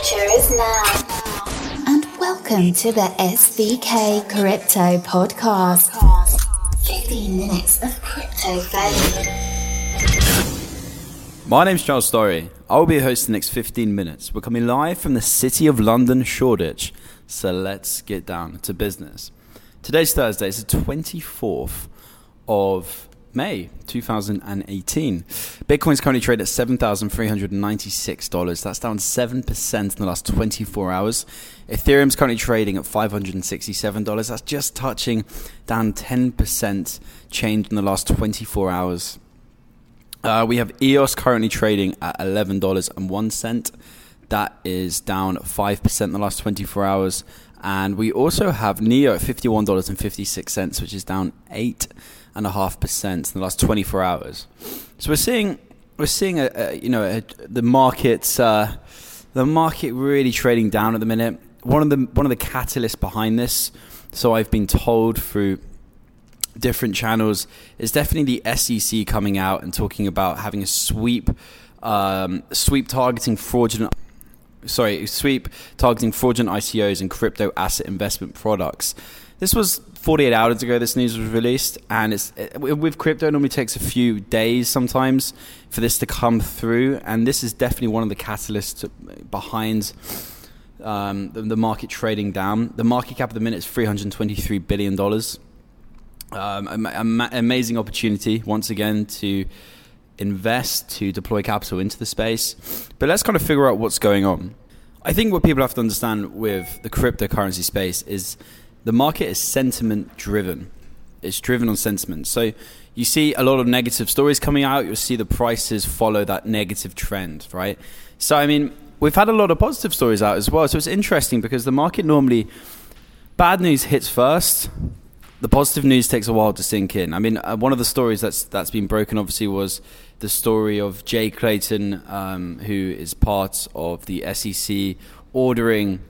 future is now. And welcome to the SVK Crypto Podcast. 15 minutes of crypto value. My name's Charles Story. I will be your host the next 15 minutes. We're coming live from the City of London, Shoreditch. So let's get down to business. Today's Thursday. It's the 24th of May 2018. Bitcoin's currently trading at $7,396. That's down 7% in the last 24 hours. Ethereum's currently trading at $567. That's just touching down 10% change in the last 24 hours. We have EOS currently trading at $11.01. That is down 5% in the last 24 hours. And we also have NEO at $51.56, which is down 8.5% in the last 24 hours. So we're seeing the market really trading down at the minute. One of the catalysts behind this, so I've been told through different channels, is definitely the SEC coming out and talking about having a sweep targeting fraudulent ICOs and crypto asset investment products. This was 48 hours ago this news was released, and with crypto it normally takes a few days sometimes for this to come through, and this is definitely one of the catalysts behind the market trading down. The market cap at the minute is $323 billion. Amazing opportunity once again to invest, to deploy capital into the space. But let's kind of figure out what's going on. I think what people have to understand with the cryptocurrency space is the market is sentiment driven. It's driven on sentiment. So you see a lot of negative stories coming out. You'll see the prices follow that negative trend, right? So, I mean, we've had a lot of positive stories out as well. So it's interesting because the market normally, bad news hits first. The positive news takes a while to sink in. I mean, one of the stories that's been broken, obviously, was the story of Jay Clayton, who is part of the SEC, ordering,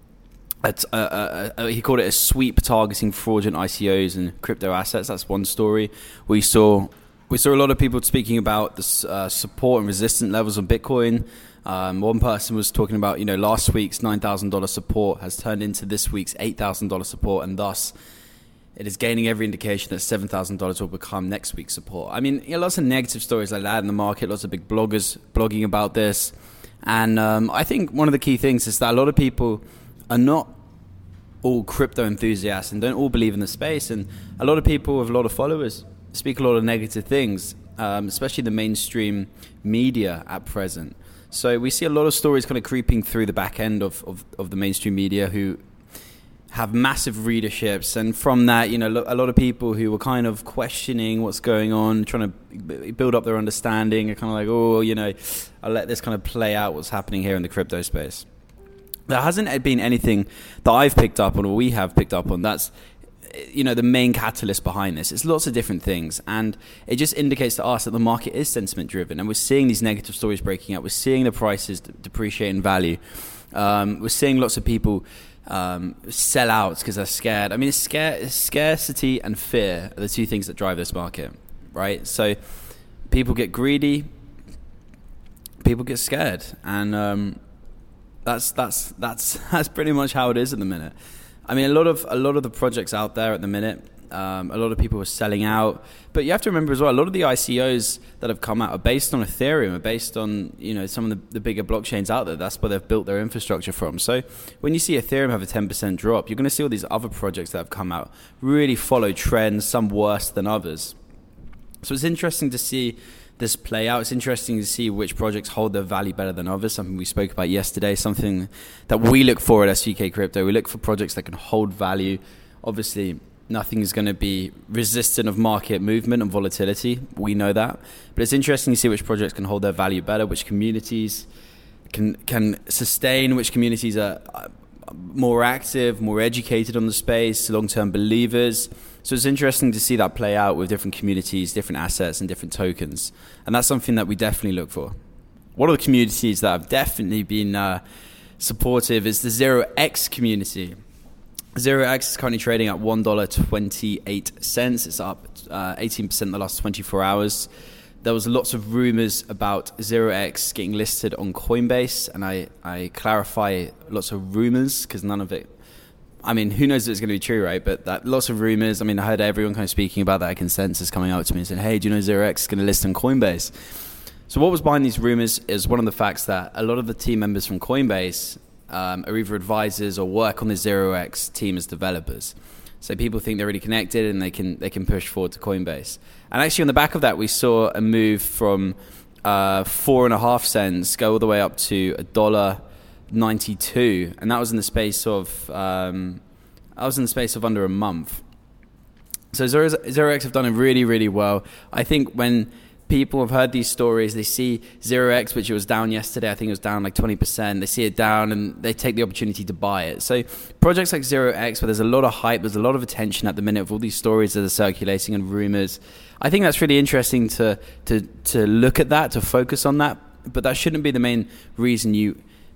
he called it a sweep targeting fraudulent ICOs and crypto assets. That's one story. We saw a lot of people speaking about the support and resistance levels of Bitcoin. One person was talking about, last week's $9,000 support has turned into this week's $8,000 support, and thus it is gaining every indication that $7,000 will become next week's support. I mean, lots of negative stories like that in the market, lots of big bloggers blogging about this. And I think one of the key things is that a lot of people are not all crypto enthusiasts and don't all believe in the space. And a lot of people with a lot of followers speak a lot of negative things, especially the mainstream media at present. So we see a lot of stories kind of creeping through the back end of the mainstream media who have massive readerships, and from that, a lot of people who were kind of questioning what's going on, trying to build up their understanding, are kind of like, I'll let this kind of play out what's happening here in the crypto space. There hasn't been anything that I've picked up on, or we have picked up on, that's the main catalyst behind this. It's lots of different things, and it just indicates to us that the market is sentiment driven, and we're seeing these negative stories breaking out. We're seeing the prices depreciate in value. We're seeing lots of people sell out because they're scared. I mean, scarcity and fear are the two things that drive this market, right? So people get greedy, people get scared, and that's pretty much how it is at the minute. I mean, a lot of the projects out there at the minute, a lot of people are selling out, but you have to remember as well, a lot of the ICOs that have come out are based on Ethereum, are based on some of the bigger blockchains out there. That's where they've built their infrastructure from. So when you see Ethereum have a 10% drop, you're going to see all these other projects that have come out really follow trends, some worse than others. So it's interesting to see this play out. It's interesting to see which projects hold their value better than others, something we spoke about yesterday, something that we look for at SVK Crypto. We look for projects that can hold value. Obviously, nothing is going to be resistant of market movement and volatility. We know that. But it's interesting to see which projects can hold their value better, which communities can sustain, which communities are more active, more educated on the space, long-term believers. So it's interesting to see that play out with different communities, different assets, and different tokens. And that's something that we definitely look for. One of the communities that have definitely been supportive is the 0x community. 0x is currently trading at $1.28. It's up 18% in the last 24 hours. there was lots of rumors about 0x getting listed on Coinbase, and I clarify lots of rumors because none of it, I mean, who knows if it's going to be true, right? But that lots of rumors. I mean, I heard everyone kind of speaking about that consensus coming out to me and saying, hey, do you know 0x is going to list on Coinbase? So what was behind these rumors is one of the facts that a lot of the team members from Coinbase are either advisors or work on the 0x team as developers. So people think they're really connected and they can push forward to Coinbase. And actually on the back of that, we saw a move from 4.5 cents go all the way up to $1.92, and that was in the space of under a month. So 0x have done it really, really well. I think when people have heard these stories, they see 0x, which it was down yesterday, I think it was down like 20%, they see it down and they take the opportunity to buy it. So projects like 0x, where there's a lot of hype, there's a lot of attention at the minute of all these stories that are circulating and rumors, I think that's really interesting to look at that, to focus on that, but that shouldn't be the main reason you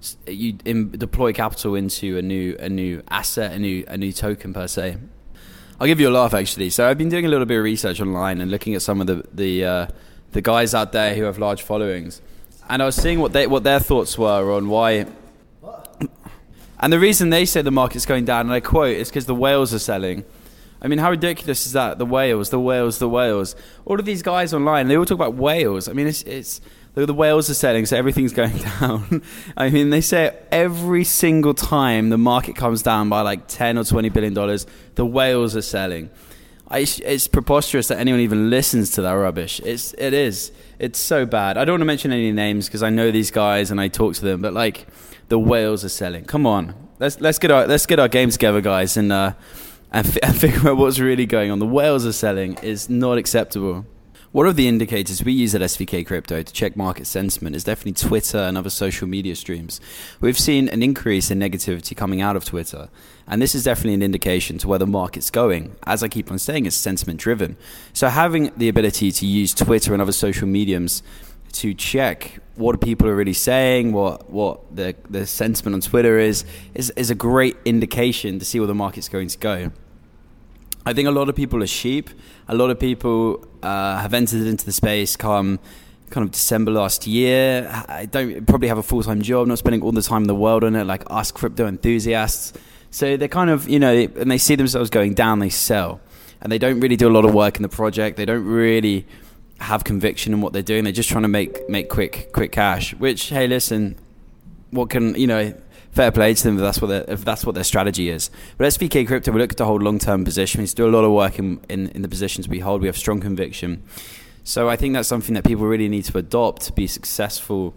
deploy capital into a new asset, a new token per se. I'll give you a laugh actually. So I've been doing a little bit of research online and looking at some of the guys out there who have large followings, and I was seeing what their thoughts were on why. And the reason they say the market's going down, and I quote, is because the whales are selling. I mean, how ridiculous is that? The whales. All of these guys online, they all talk about whales. I mean, it's the whales are selling, so everything's going down. I mean, they say every single time the market comes down by like $10 or $20 billion, the whales are selling. It's preposterous that anyone even listens to that rubbish. It is. It's so bad. I don't want to mention any names because I know these guys and I talk to them, but like the whales are selling. Come on, let's get our game together, guys, and figure out what's really going on. The whales are selling is not acceptable. One of the indicators we use at SVK Crypto to check market sentiment is definitely Twitter and other social media streams. We've seen an increase in negativity coming out of Twitter, and this is definitely an indication to where the market's going. As I keep on saying, it's sentiment driven. So having the ability to use Twitter and other social mediums to check what people are really saying, what the sentiment on Twitter is a great indication to see where the market's going to go. I think a lot of people are sheep. A lot of people have entered into the space come kind of December last year. I don't probably have a full-time job, not spending all the time in the world on it like us crypto enthusiasts. So they're kind of, and they see themselves going down, they sell. And they don't really do a lot of work in the project. They don't really have conviction in what they're doing. They're just trying to make quick cash, which, hey, listen, what can, fair play to them if that's what their strategy is. But SVK Crypto, we look to hold long-term positions, do a lot of work in the positions we hold. We have strong conviction. So I think that's something that people really need to adopt to be successful.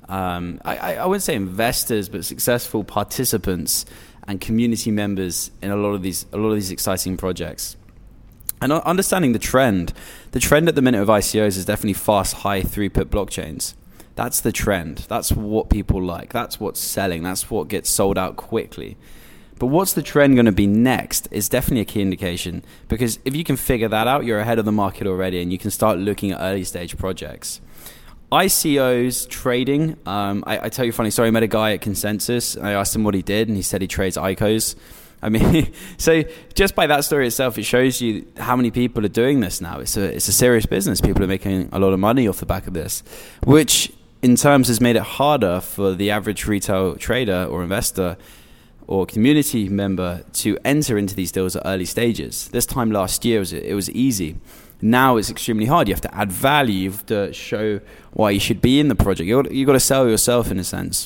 I wouldn't say investors, but successful participants and community members in a lot of these exciting projects. And understanding the trend at the minute of ICOs is definitely fast, high throughput blockchains. That's the trend. That's what people like. That's what's selling. That's what gets sold out quickly. But what's the trend going to be next is definitely a key indication, because if you can figure that out, you're ahead of the market already and you can start looking at early stage projects. ICOs trading, I tell you a funny story. I met a guy at Consensus. I asked him what he did and he said he trades ICOs. I mean, so just by that story itself, it shows you how many people are doing this now. It's a serious business. People are making a lot of money off the back of this, which in terms has made it harder for the average retail trader or investor or community member to enter into these deals at early stages. This time last year, it was easy. Now it's extremely hard. You have to add value. You have to show why you should be in the project. You've got to sell yourself in a sense.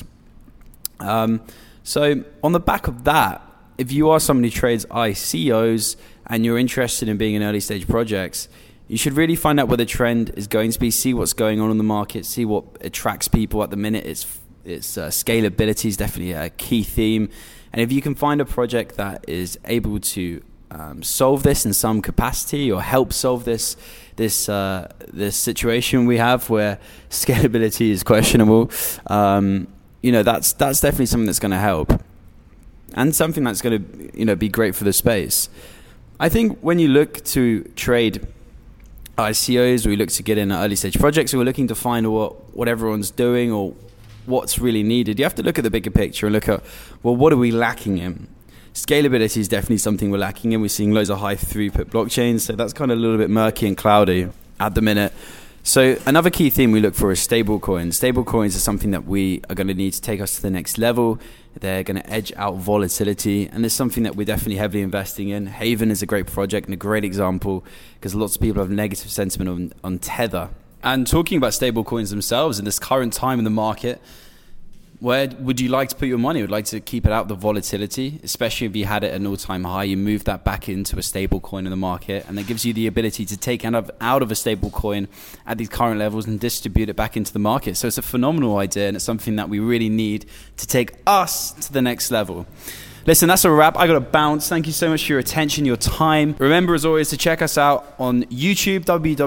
So on the back of that, if you are somebody who trades ICOs and you're interested in being in early stage projects, you should really find out where the trend is going to be, see what's going on in the market, see what attracts people at the minute. It's scalability is definitely a key theme. And if you can find a project that is able to solve this in some capacity or help solve this situation we have where scalability is questionable, that's definitely something that's going to help and something that's going to be great for the space. I think when you look to trade ICOs, we look to get in early stage projects, we're looking to find what everyone's doing or what's really needed. You have to look at the bigger picture and look at, well, what are we lacking in? Scalability is definitely something we're lacking in. We're seeing loads of high throughput blockchains, so that's kind of a little bit murky and cloudy at the minute. So another key theme we look for is stablecoins. Stablecoins are something that we are going to need to take us to the next level. They're going to edge out volatility, and it's something that we're definitely heavily investing in. Haven is a great project and a great example because lots of people have negative sentiment on Tether. And talking about stablecoins themselves in this current time in the market, where would you like to put your money? Would you like to keep it out of the volatility, especially if you had it at an all-time high, you move that back into a stable coin in the market, and that gives you the ability to take out of a stable coin at these current levels and distribute it back into the market. So it's a phenomenal idea, and it's something that we really need to take us to the next level. Listen, that's a wrap. I got to bounce. Thank you so much for your attention, your time. Remember, as always, to check us out on YouTube,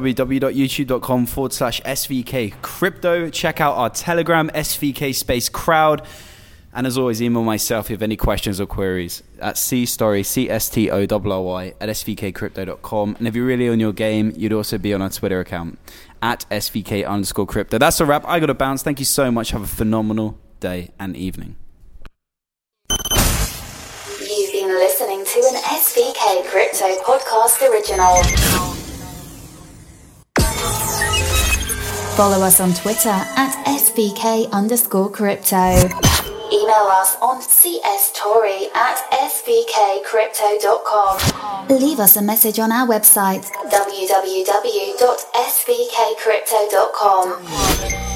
www.youtube.com/SVK Crypto. Check out our Telegram, SVK Space Crowd. And as always, email myself if you have any questions or queries at cstory, CSTORRY, at svkcrypto.com. And if you're really on your game, you'd also be on our Twitter account at SVK_crypto. That's a wrap. I got to bounce. Thank you so much. Have a phenomenal day and evening. You've been listening to an SVK Crypto Podcast original. Follow us on Twitter at SVK_crypto. Email us on cstorry@svkcrypto.com. Leave us a message on our website, www.svkcrypto.com.